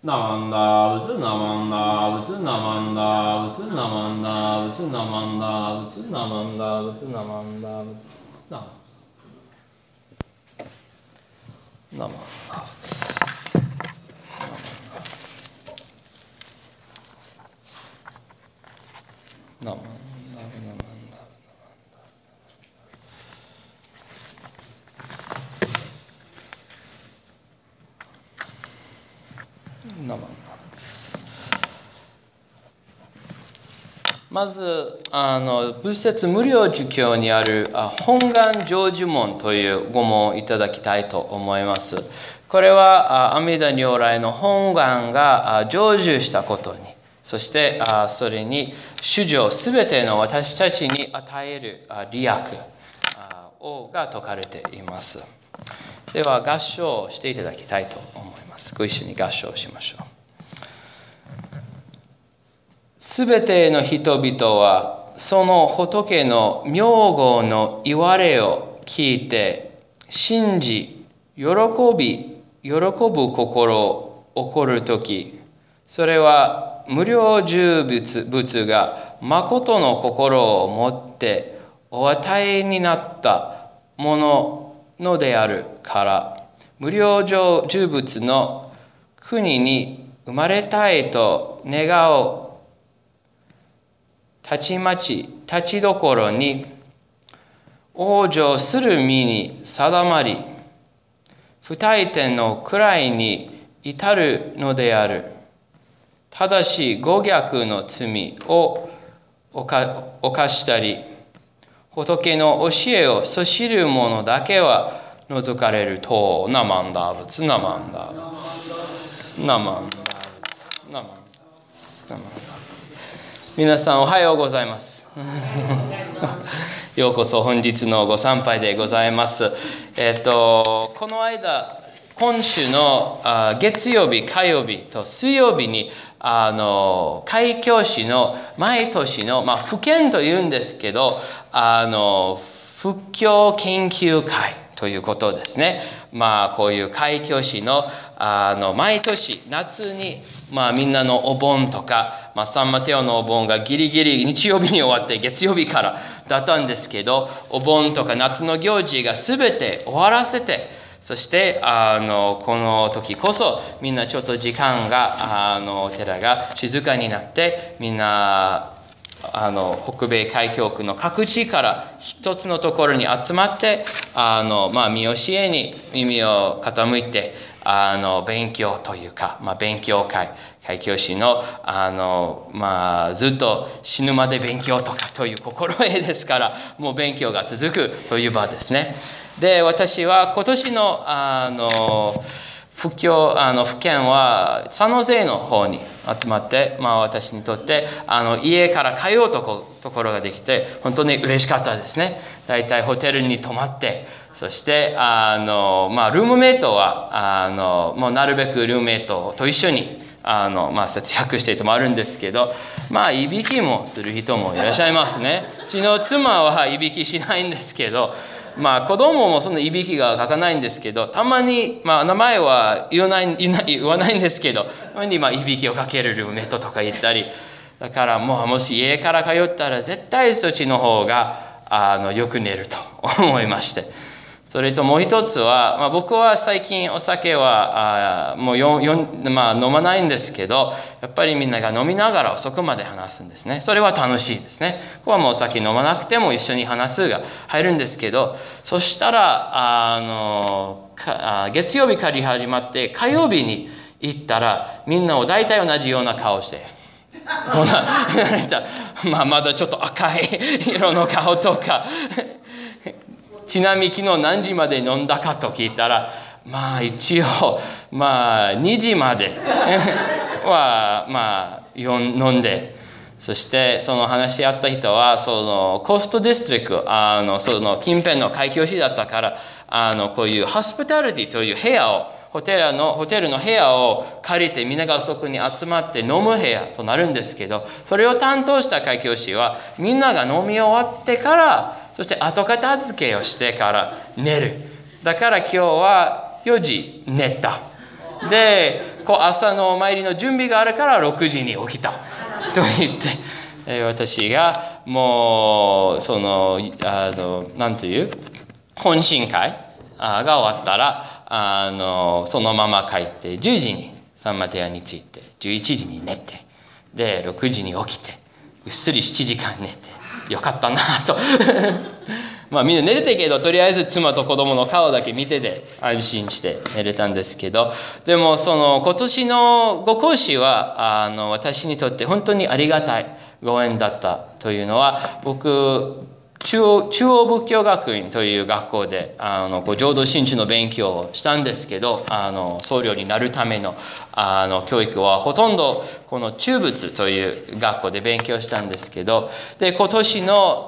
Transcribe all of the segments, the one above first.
ナマンダブツナマンダブツナマンダブツナマンダブツナマンダブツナマンダブツナマンダブツナマンダブツナマンダブナマンダブナマンダまず仏説無料儒教にある本願成就門という語問をいただきたいと思います。これは阿弥陀如来の本願が成就したことに、そしてそれに主情すべての私たちに与える利益が説かれています。では合唱していただきたいと思います。ご一緒に合唱しましょう。すべての人々はその仏の名号の言われを聞いて信じ喜ぶ心を起こるとき、それは無量寿仏が誠の心を持ってお与えになったものであるから、無量寿仏の国に生まれたいと願うたちまち立ちどころに往生する身に定まり、不退転の位に至るのである。ただし誤逆の罪を犯したり、仏の教えをそしる者だけは除かれると。ナマンダブツナマンダブツナマンダブツナマンダブツナマンダブツ。皆さんおはようございます。ようこそ本日のご参拝でございます。この間、今週の月曜日、火曜日と水曜日に開教師の毎年の、布教というんですけど、布教研究会ということですね。こういう開教師の毎年夏に、みんなのお盆とか、サンマテオのお盆がギリギリ日曜日に終わって月曜日からだったんですけど、お盆とか夏の行事が全て終わらせて、そしてこの時こそみんなちょっと時間がお寺が静かになって、みんな北米開教区の各地から一つのところに集まって見教えに耳を傾いて勉強というか、勉強会、開教師のずっと死ぬまで勉強とかという心得ですから、もう勉強が続くという場ですね。で、私は今年の布教はサンノゼの方に集まって、私にとって家から通うところができて本当に嬉しかったですね。だいたいホテルに泊まって、そしてルームメイトはもうなるべくルームメイトと一緒に節約して泊まるんですけど、いびきもする人もいらっしゃいますね。うちの妻はいびきしないんですけど、子供もそのいびきがかかないんですけど、たまに、名前は言わないんですけど、たまにいびきをかけるルームメイトとか言ったり、だからもし家から通ったら絶対そっちの方がよく寝ると思いまして。それともう一つは、僕は最近お酒はもう飲まないんですけど、やっぱりみんなが飲みながら遅くまで話すんですね。それは楽しいですね。ここはもうお酒飲まなくても一緒に話すが入るんですけど、そしたら月曜日から始まって火曜日に行ったら、みんなを大体同じような顔してまだちょっと赤い色の顔とかちなみに昨日何時まで飲んだかと聞いたら、一応2時までは飲んで、そしてその話し合った人はそのコーストディストリクトその近辺の開教師だったから、こういうホスピタリティという部屋をホテルの部屋を借りてみんながそこに集まって飲む部屋となるんですけど、それを担当した開教師はみんなが飲み終わってから、そして後片付けをしてから寝る。だから今日は4時寝た。で朝のお参りの準備があるから6時に起きたと言って、私がもうなんていう懇親会が終わったらそのまま帰って10時にサンマテアに着いて11時に寝てで6時に起きてうっすり7時間寝てよかったなとまあみんな寝てたけどとりあえず妻と子供の顔だけ見てて安心して寝れたんですけど、でも今年のご講師は私にとって本当にありがたいご縁だったというのは、僕中央仏教学院という学校で浄土真宗の勉強をしたんですけど、僧侶になるための教育はほとんどこの中仏という学校で勉強したんですけど、で今年の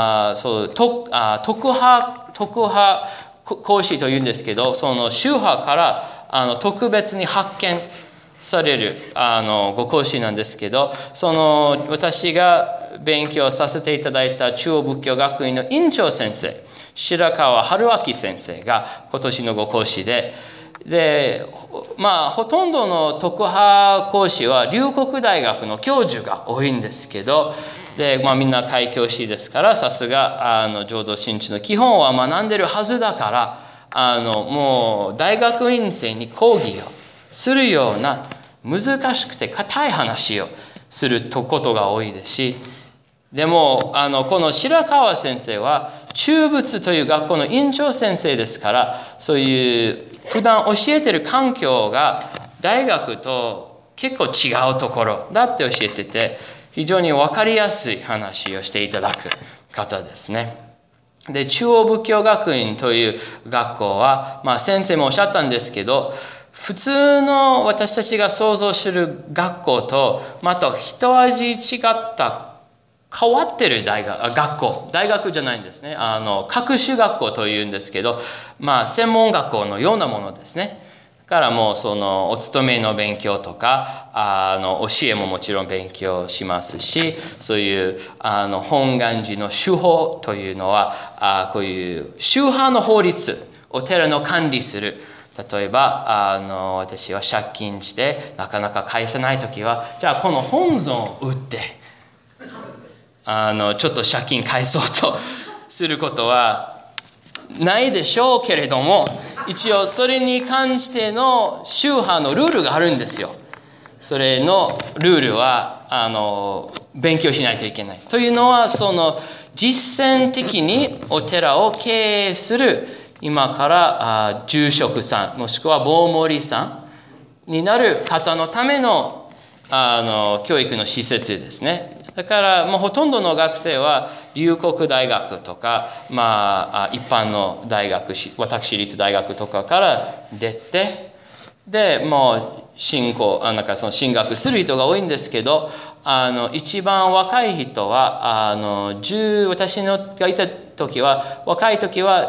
特派講師というんですけど、その宗派から特別に発見されるご講師なんですけど、私が勉強させていただいた中央仏教学院の院長先生、白川春明先生が今年のご講師で、ほとんどの特派講師は龍谷大学の教授が多いんですけど、みんな開教師ですから、さすが浄土真宗の基本は学んでるはずだから、もう大学院生に講義をするような難しくて硬い話をすることが多いですし、でもこの白川先生は中仏という学校の院長先生ですから、そういう普段教えてる環境が大学と結構違うところだって教えてて、非常に分かりやすい話をしていただく方ですね。で、中央仏教学院という学校は、先生もおっしゃったんですけど、普通の私たちが想像する学校とまた一味違った変わってる大学じゃないんですね。各種学校というんですけど、専門学校のようなものですね。だからもうお勤めの勉強とか教えももちろん勉強しますし、そういう本願寺の宗法というのはこういう宗派の法律、お寺の管理する。例えば私は借金してなかなか返せないときは、じゃあこの本尊を売ってちょっと借金返そうとすることはないでしょうけれども、一応それに関しての宗派のルールがあるんですよ。それのルールは勉強しないといけない。というのは実践的にお寺を経営する今から住職さんもしくは坊守さんになる方のための教育の施設ですね。だからもうほとんどの学生は龍谷大学とか、一般の大学、私立大学とかから出て、でもう進学する人が多いんですけど、一番若い人は私がいた時は若い時は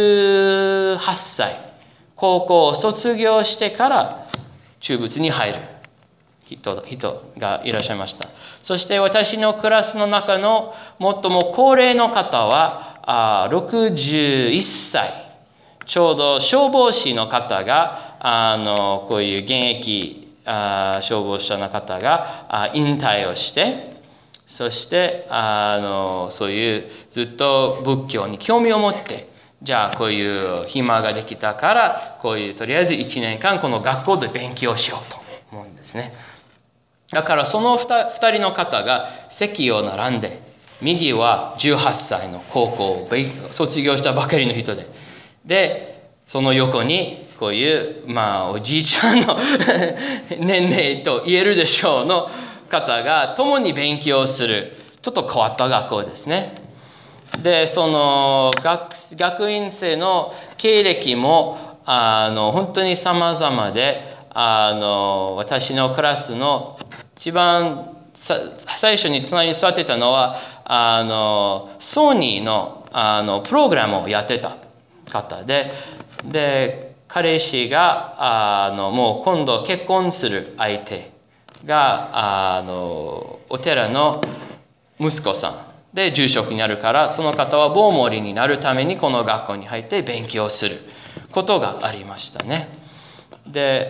18歳、高校を卒業してから中仏に入る人がいらっしゃいました。そして私のクラスの中の最も高齢の方は61歳、ちょうど消防士の方がこういう現役消防車の方が引退をして、そしてそういうずっと仏教に興味を持って、じゃあこういう暇ができたからこういうとりあえず1年間この学校で勉強しようと思うんですね。だからその2人の方が席を並んで、右は18歳の高校を卒業したばかりの人で、その横にこういうおじいちゃんの年齢と言えるでしょうの方が共に勉強するちょっと変わった学校ですね。でその学院生の経歴も本当に様々で、私のクラスの一番最初に隣に座ってたのはソニーのプログラムをやってた方で彼氏がもう今度結婚する相手がお寺の息子さんで住職になるから、その方は坊守になるためにこの学校に入って勉強することがありましたね。 で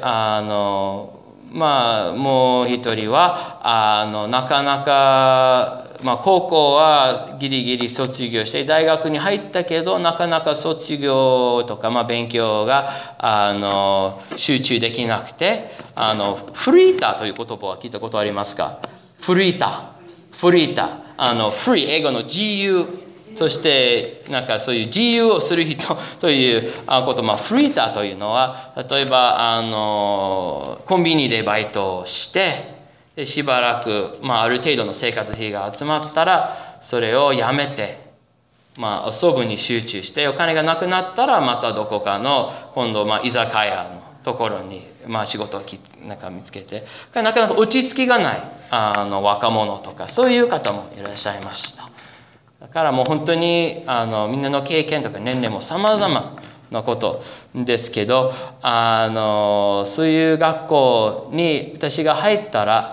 もう一人はなかなか、高校はギリギリ卒業して大学に入ったけどなかなか卒業とか、勉強が集中できなくてフリーターという言葉は聞いたことありますか？フリーターフリー、英語の自由、そしてそういう自由をする人ということ、フリーターというのは例えばコンビニでバイトをしてでしばらく、ある程度の生活費が集まったらそれをやめて、遊ぶに集中してお金がなくなったらまたどこかの今度、居酒屋のところに、仕事を見つけてなかなか落ち着きがない若者とかそういう方もいらっしゃいました。だからもう本当にみんなの経験とか年齢も様々なことですけどそういう学校に私が入ったら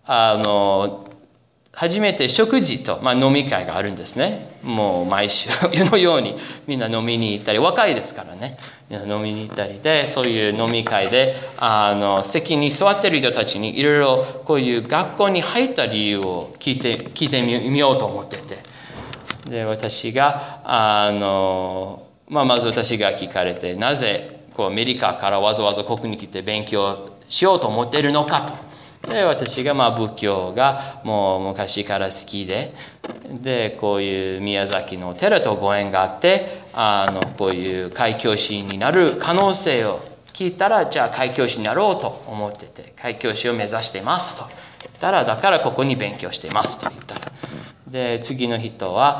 初めて食事と、飲み会があるんですね。もう毎週のようにみんな飲みに行ったり若いですからねみんな飲みに行ったりでそういう飲み会で席に座っている人たちにいろいろこういう学校に入った理由を聞いてみようと思っててで私がまず私が聞かれてなぜアメリカからわざわざここに来て勉強しようと思っているのかと。で私が仏教がもう昔から好きでこういう宮崎の寺とご縁があってこういう開教師になる可能性を聞いたらじゃあ開教師になろうと思ってて開教師を目指していますと言ったらだからここに勉強していますと言ったらで次の人は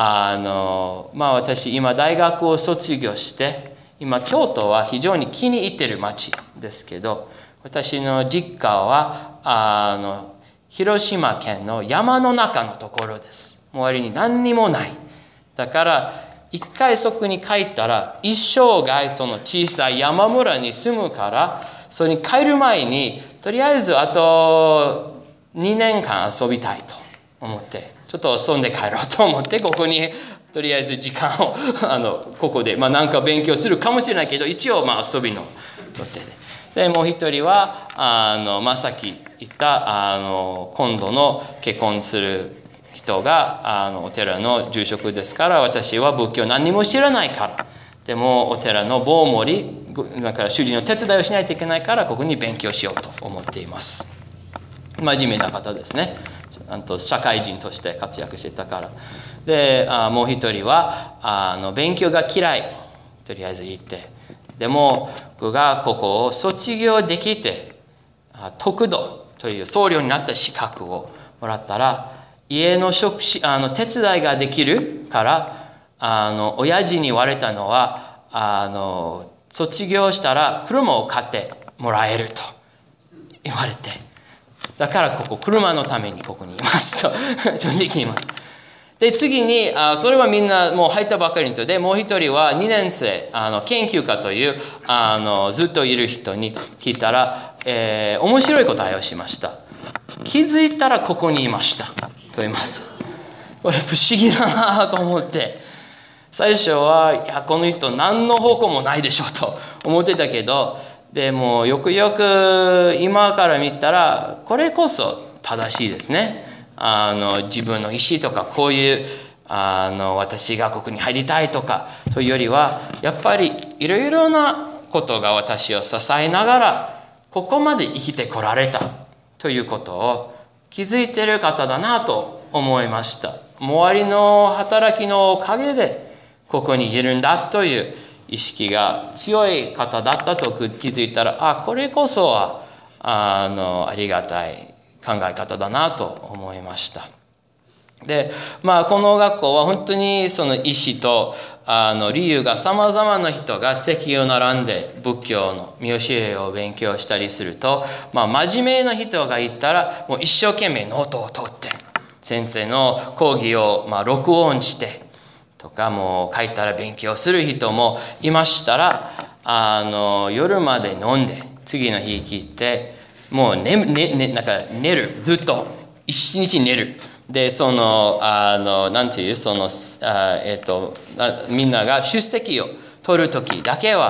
私今大学を卒業して今京都は非常に気に入ってる町ですけど私の実家は広島県の山の中のところです。周りに何にもない。だから一回そこに帰ったら一生涯その小さい山村に住むからそれに帰る前にとりあえずあと2年間遊びたいと思ってちょっと遊んで帰ろうと思ってここにとりあえず時間をここでなんか勉強するかもしれないけど一応遊びの予定でもう一人はさっき言った今度の結婚する人がお寺の住職ですから私は仏教何にも知らないからでもお寺の棒盛りだから主人の手伝いをしないといけないからここに勉強しようと思っています。真面目な方ですね。社会人として活躍してたからでもう一人は勉強が嫌いとりあえず言ってでも僕がここを卒業できて得度という僧侶になった資格をもらったら家の手伝いができるから親父に言われたのは卒業したら車を買ってもらえると言われてだから車のためにここにいますと正直言います。で次にそれはみんなもう入ったばかりの人でもう一人は2年生研究家というずっといる人に聞いたら、面白い答えをしました。気づいたらここにいましたと言います。これ不思議だなと思って最初はいやこの人何の方向もないでしょうと思ってたけどでもよくよく今から見たらこれこそ正しいですね。自分の意思とかこういう私がここに入りたいとかというよりはやっぱりいろいろなことが私を支えながらここまで生きてこられたということを気づいている方だなと思いました。周りの働きのおかげでここにいるんだという意識が強い方だったと気づいたらこれこそはありがたい考え方だなと思いました。でこの学校は本当にその意思と理由がさまざまな人が席を並んで仏教の見教えを勉強したりすると、真面目な人がいたらもう一生懸命ノートを取って先生の講義を録音してとかもう帰ったら勉強する人もいましたら夜まで飲んで次の日聞いてもうなんか寝るずっと一日寝るでなんていうみんなが出席を取る時だけは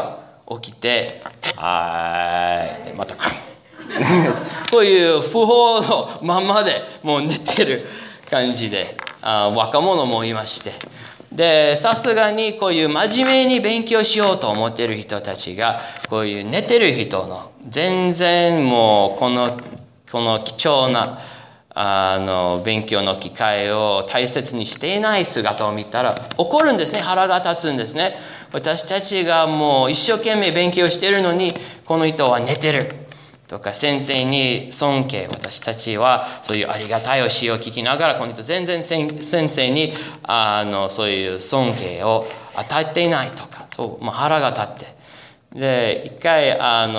起きて、またこういう不法のままでもう寝てる感じで、若者もいまして、でさすがにこういう真面目に勉強しようと思っている人たちが、こういう寝てる人の全然もうこの貴重な勉強の機会を大切にしていない姿を見たら怒るんですね。腹が立つんですね。私たちがもう一生懸命勉強しているのに、この人は寝てるとか、先生に尊敬、私たちはそういうありがたい教えを聞きながら、この人全然先生にそういう尊敬を与えていないとか、腹が立って、で一回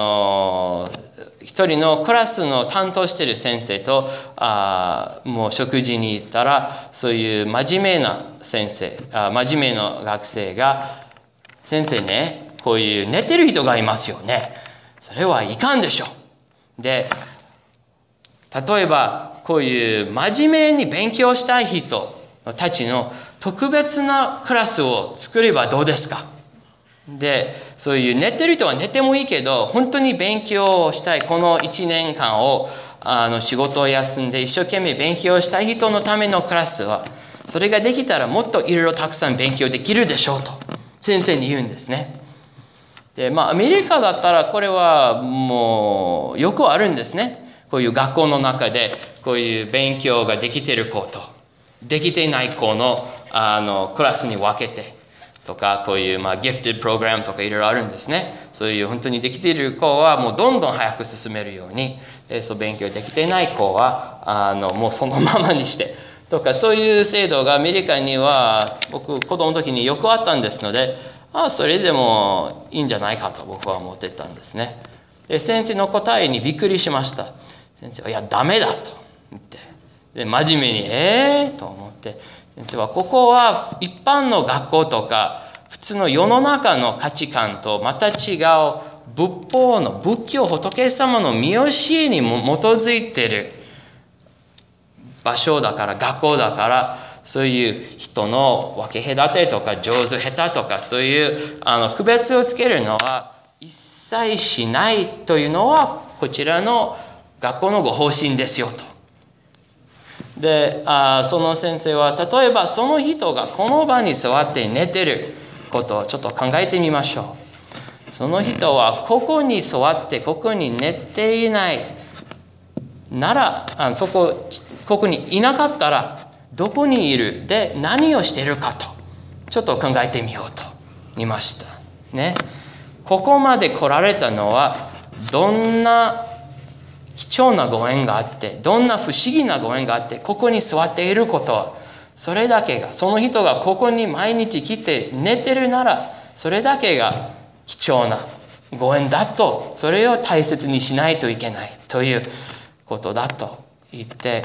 一人のクラスの担当している先生ともう食事に行ったら、そういう真面目な真面目な学生が、先生ね、こういう寝てる人がいますよね。それはいかんでしょう。で、例えばこういう真面目に勉強したい人たちの特別なクラスを作ればどうですか。で、そういう寝てる人は寝てもいいけど、本当に勉強をしたい、この1年間を仕事を休んで一生懸命勉強したい人のためのクラスは、それができたらもっといろいろたくさん勉強できるでしょうと先生に言うんですね。で、アメリカだったらこれはもうよくあるんですね。こういう学校の中でこういう勉強ができている子とできていない子のクラスに分けてとか、こういうギフテッドプログラムとかいろいろあるんですね。そういう本当にできている子はもうどんどん早く進めるように、でそう勉強できていない子はもうそのままにしてとか、そういう制度がアメリカには僕子供の時によくあったんですので、それでもいいんじゃないかと僕は思ってたんですね。で先生の答えにびっくりしました。先生は、いやダメだと言って、で真面目にと思って、先生はここは一般の学校とか普通の世の中の価値観とまた違う仏教仏様の見教えにも基づいている場所だから、学校だから、そういう人の分け隔てとか上手下手とか、そういう区別をつけるのは一切しないというのはこちらの学校のご方針ですよと。でその先生は、例えばその人がこの場に座って寝てることをちょっと考えてみましょう。その人はここに座ってここに寝ていないなら、ここにいなかったらどこにいる、で何をしているかとちょっと考えてみようと言いましたね。ここまで来られたのはどんな貴重なご縁があって、どんな不思議なご縁があってここに座っていることは、それだけが、その人がここに毎日来て寝てるならそれだけが貴重なご縁だと、それを大切にしないといけないということだと言って、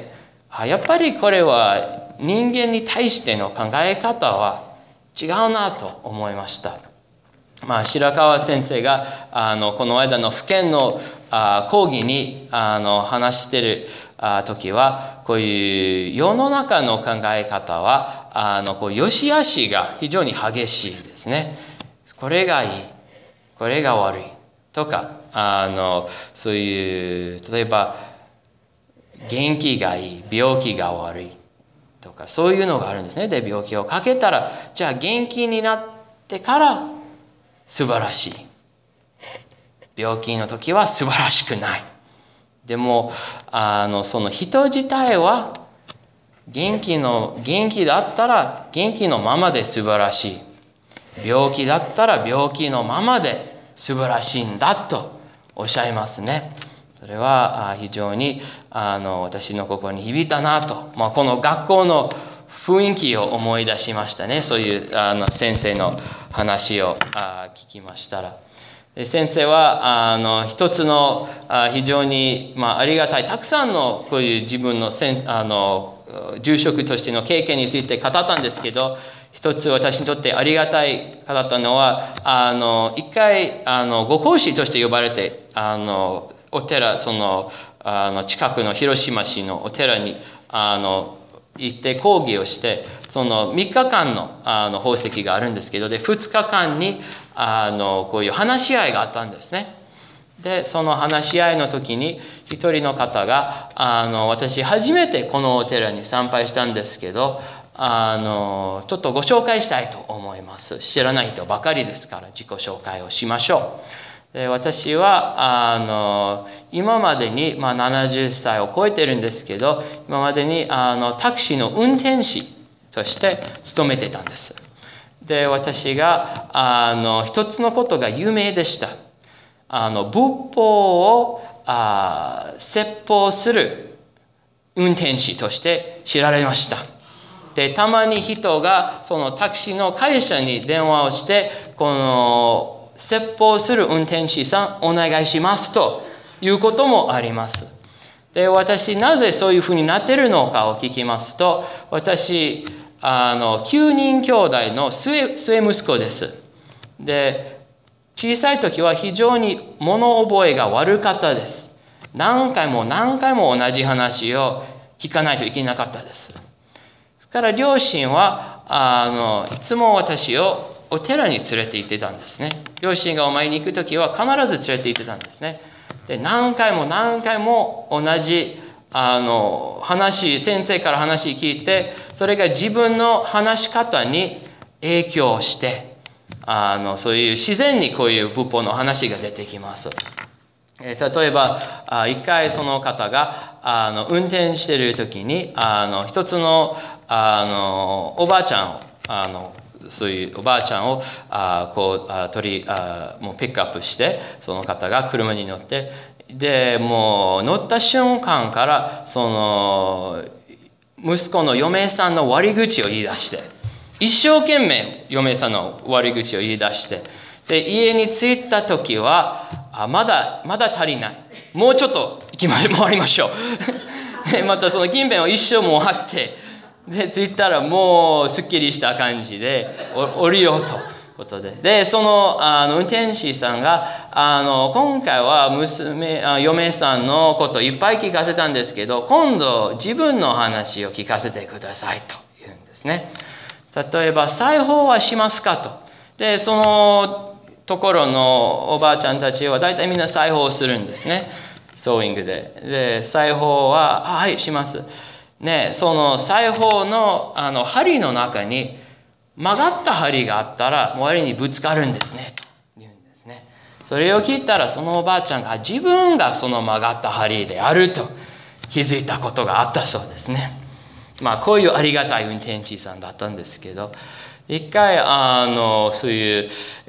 やっぱりこれは人間に対しての考え方は違うなと思いました。白川先生がこの間の府県の講義に話している時は、こういう世の中の考え方はこう良し悪しが非常に激しいですね。これがいい、これが悪いとか、そういう例えば元気がいい、病気が悪いとか、そういうのがあるんですね。で病気をかけたら、じゃあ元気になってから素晴らしい、病気の時は素晴らしくない。でもその人自体は元気だったら元気のままで素晴らしい、病気だったら病気のままで素晴らしいんだとおっしゃいますね。それは非常に私の心に響いたなと、この学校の雰囲気を思い出しましたね。そういう先生の話を聞きましたら、先生は一つの非常にありがたい、たくさんのこういう自分の住職としての経験について語ったんですけど、一つ私にとってありがたい語ったのは、一回ご講師として呼ばれてお寺、その近くの広島市のお寺に行って講義をして、その3日間の宝石があるんですけど、で2日間にこういう話し合いがあったんですね。でその話し合いの時に一人の方が私初めてこのお寺に参拝したんですけど、ちょっとご紹介したいと思います。知らない人ばかりですから自己紹介をしましょう。で私は今までに、70歳を超えてるんですけど、今までにタクシーの運転士として勤めてたんです。で私が一つのことが有名でした。仏法を説法する運転士として知られました。でたまに人がそのタクシーの会社に電話をして、この説法する運転士さんお願いしますということもあります。で私なぜそういうふうになっているのかを聞きますと、私9人兄弟の末息子です。で小さい時は非常に物覚えが悪かったです。何回も同じ話を聞かないといけなかったです。それから両親はいつも私をお寺に連れて行ってたんですね。両親がお参りに行く時は必ず連れて行ってたんですね。で何回も同じ先生から話聞いて、それが自分の話し方に影響して、そういう自然にこういう仏法の話が出てきます。例えば一回その方が運転している時に一つのおばあちゃんをそういうおばあちゃんをもうピックアップして、その方が車に乗って、でもう乗った瞬間からその息子の嫁さんの悪口を言い出して、一生懸命嫁さんの悪口を言い出して、で家に着いた時はまだ足りない、もうちょっと回りましょうでまたその近辺を一生回って、で着いたらもうすっきりした感じで降りようということで、その運転手さんが今回は嫁さんのことをいっぱい聞かせたんですけど、今度自分の話を聞かせてくださいと言うんですね。例えば裁縫はしますかと。でそのところのおばあちゃんたちは大体みんな裁縫をするんですね。ソーイングで裁縫ははいします。ね、その裁縫の針の中に曲がった針があったら周りにぶつかるんですねと言うんですね。それを聞いたらそのおばあちゃんが自分がその曲がった針であると気づいたことがあったそうですね。こういうありがたい運転手さんだったんですけど、一回そういう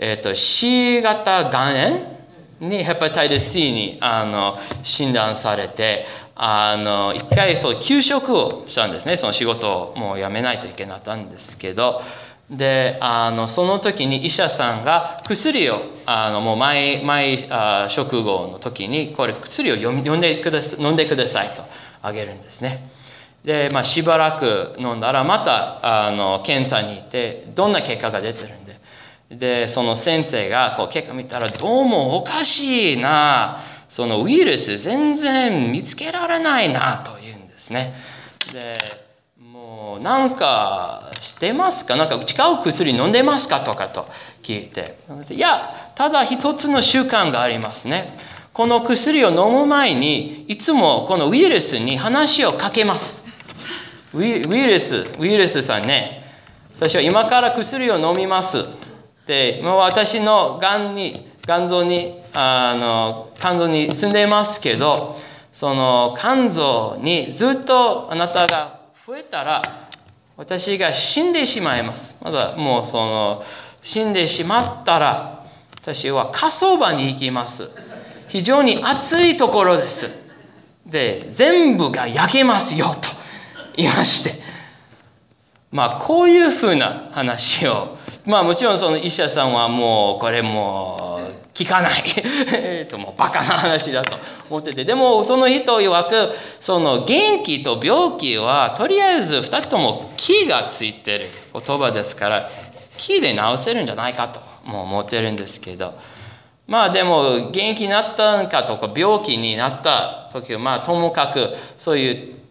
、C 型肝炎にヘパタイティス C に診断されて、一回休職をしたんですね。その仕事をもう辞めないといけなかったんですけど、でその時に医者さんが薬をもう毎食後の時にこれ薬を飲んでくださいとあげるんですね。でしばらく飲んだらまた検査に行ってどんな結果が出てるんで、その先生が結果見たらどうもおかしいな、そのウイルス全然見つけられないなというんですね。でもうなんかしてますか、なんか違う薬飲んでますかとかと聞いて、いやただ一つの習慣がありますね。この薬を飲む前にいつもこのウイルスに話をかけます。ウイルスさんね、私は今から薬を飲みますで、今私の肝臓に住んでいますけど、その肝臓にずっとあなたが増えたら私が死んでしまいます。まだもう死んでしまったら私は火葬場に行きます。非常に暑いところです。で全部が焼けますよと言いまして、こういうふうな話をもちろんその医者さんはもうこれもう聞かないもうバカな話だと思ってて、でもその人曰くその元気と病気はとりあえず2つとも気がついてる言葉ですから、気で治せるんじゃないかとも思ってるんですけど、でも元気になったかとか病気になった時はともかくそういう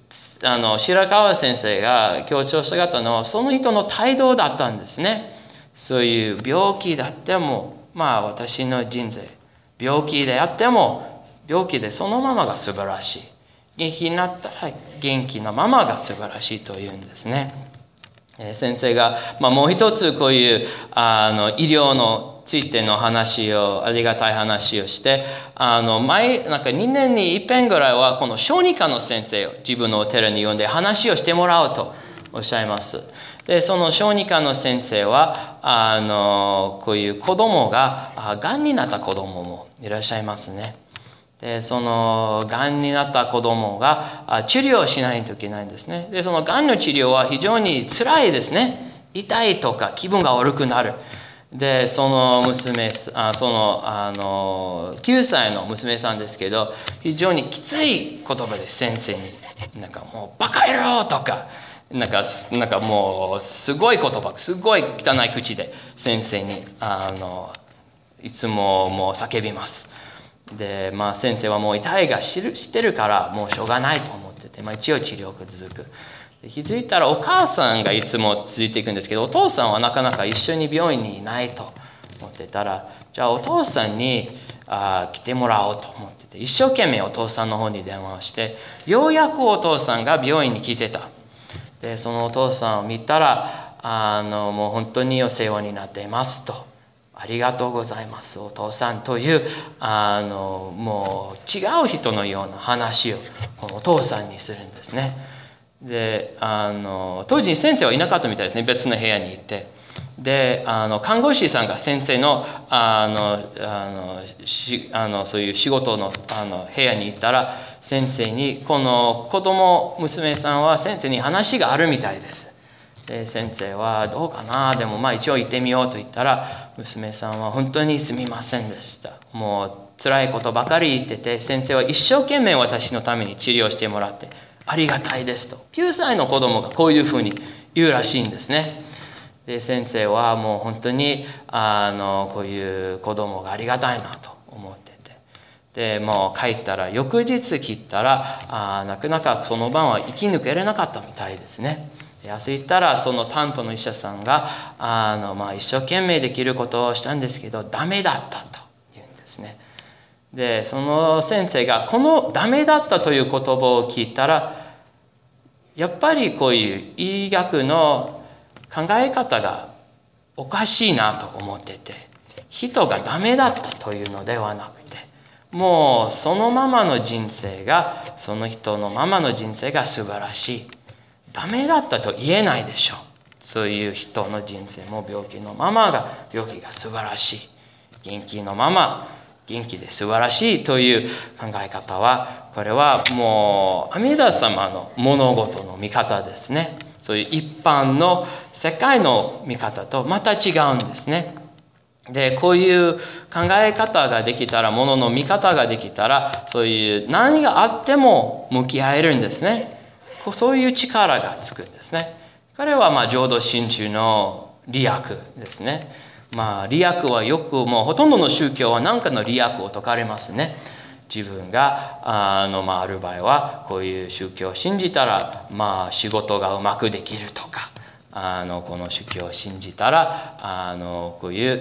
白川先生が強調したかったのはその人の態度だったんですね。そういう病気だっても私の人生病気であっても病気でそのままが素晴らしい。元気になったら元気なままが素晴らしいというんですね。先生が、もう一つこういう医療のついての話をありがたい話をして2年に一遍ぐらいはこの小児科の先生を自分のお寺に呼んで話をしてもらおうとおっしゃいます。でその小児科の先生はこういう子供ががんになった子供もいらっしゃいますね。でそのがんになった子供が治療しないといけないんですね。でそのがんの治療は非常に辛いですね。痛いとか気分が悪くなる。でその娘9歳の娘さんですけど非常にきつい言葉で先生にもうバカ野郎とかもうすごい言葉すごい汚い口で先生にいつももう叫びます。で先生はもう痛いが知ってるからもうしょうがないと思ってて、一応治療が続く。気づいたらお母さんがいつも続いていくんですけどお父さんはなかなか一緒に病院にいないと思ってたらじゃあお父さんに来てもらおうと思ってて一生懸命お父さんの方に電話をしてようやくお父さんが病院に来てた。でそのお父さんを見たらもう本当にお世話になっていますとありがとうございますお父さんというもう違う人のような話をこのお父さんにするんですね。で当時先生はいなかったみたいですね。別の部屋にいてで看護師さんが先生のそういう仕事の部屋に行ったら先生にこの娘さんは先生に話があるみたいです。で先生はどうかなでも一応行ってみようと言ったら娘さんは本当にすみませんでした。もう辛いことばかり言ってて先生は一生懸命私のために治療してもらってありがたいですと9歳の子供がこういうふうに言うらしいんですね。で先生はもう本当にこういう子供がありがたいなと思っててでもう帰ったら翌日来たらなかなかその晩は生き抜けれなかったみたいですね。で朝行ったらその担当の医者さんが一生懸命できることをしたんですけどダメだったと言うんですね。でその先生がこのダメだったという言葉を聞いたらやっぱりこういう医学の考え方がおかしいなと思ってて人がダメだったというのではなくてもうそのままの人生がその人のままの人生が素晴らしい。ダメだったと言えないでしょう。そういう人の人生も病気のままが病気が素晴らしい。元気のまま元気で素晴らしいという考え方はこれはもう阿弥陀様の物事の見方ですね。そういう一般の世界の見方とまた違うんですね。でこういう考え方ができたら物の見方ができたらそういう何があっても向き合えるんですね。そういう力がつくんですね。これは浄土真宗の利益ですね。利益はよくもうほとんどの宗教は何かの利益を説かれますね。自分がある場合はこういう宗教を信じたら仕事がうまくできるとかこの宗教を信じたらこういう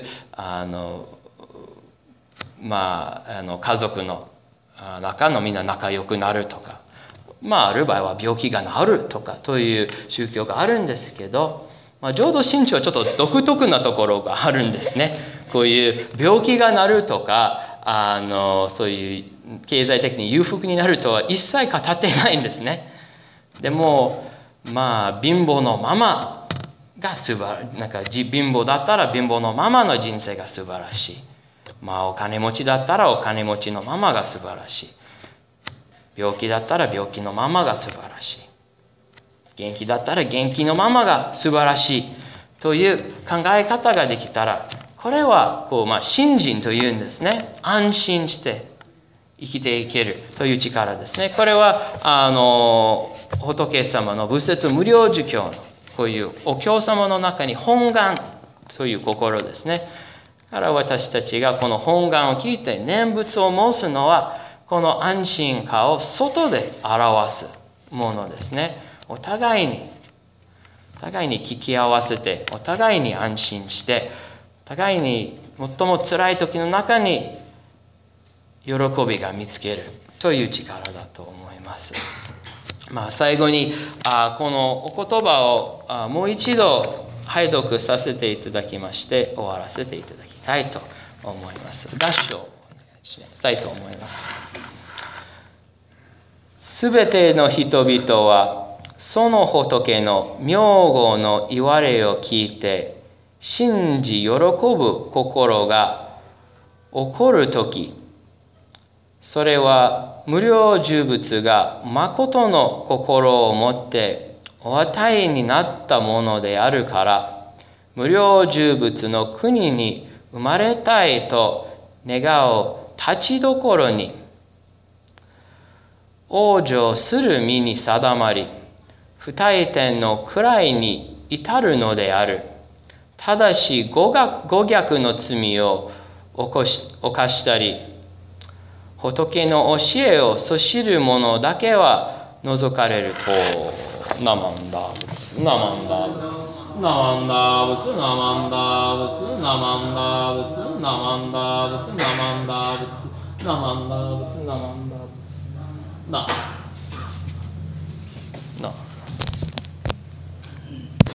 家族の中のみんな仲良くなるとかある場合は病気が治るとかという宗教があるんですけど浄土真宗はちょっと独特なところがあるんですね。こういう病気が治るとかそういう経済的に裕福になるとは一切語ってないんですね。でも貧乏のままが貧乏だったら貧乏のままの人生が素晴らしい。お金持ちだったらお金持ちのままが素晴らしい。病気だったら病気のままが素晴らしい。元気だったら元気のままが素晴らしいという考え方ができたらこれは信心というんですね。安心して生きていけるという力ですね。これは仏様の仏説無量寿経のこういうお経様の中に本願という心ですね。だから私たちがこの本願を聞いて念仏を申すのはこの安心感を外で表すものですね。お互いに聞き合わせて、お互いに安心して、お互いに最も辛い時の中に喜びが見つけるという力だと思います。最後にこのお言葉をもう一度拝読させていただきまして終わらせていただきたいと思います。合唱をお願いしたいと思います。すべての人々はその仏の名号の言われを聞いて信じ喜ぶ心が起こるとき、それは無量寿仏が誠の心を持ってお与えになったものであるから、無量寿仏の国に生まれたいと願う立ちどころに往生する身に定まり、不退転の位に至るのである。ただしご逆の罪を犯したり、仏の教えをそしる者だけは除かれると。ナマンダー仏、ナマンダー仏、ナマンダー仏、ナマンダー仏、ナマンダー仏、ナマンダー仏、ナマンダー仏、ナマンダー仏、ナマンダー仏、ナマンダー仏。